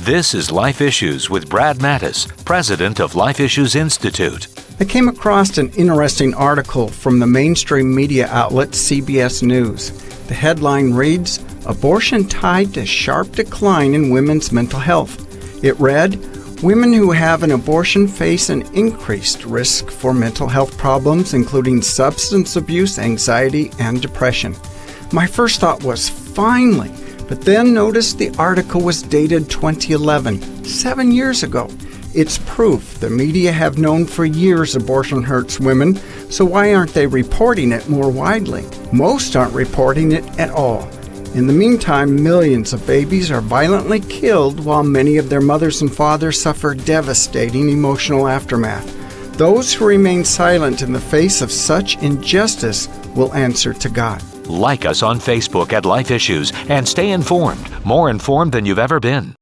This is Life Issues with Brad Mattis, president of Life Issues Institute. I came across an interesting article from the mainstream media outlet CBS News. The headline reads, "Abortion Tied to Sharp Decline in Women's Mental Health." It read, "Women who have an abortion face an increased risk for mental health problems, including substance abuse, anxiety, and depression." My first thought was, finally, but then noticed the article was dated 2011, 7 years ago. It's proof the media have known for years abortion hurts women, so why aren't they reporting it more widely? Most aren't reporting it at all. In the meantime, millions of babies are violently killed while many of their mothers and fathers suffer devastating emotional aftermath. Those who remain silent in the face of such injustice will answer to God. Like us on Facebook at Life Issues and stay informed, more informed than you've ever been.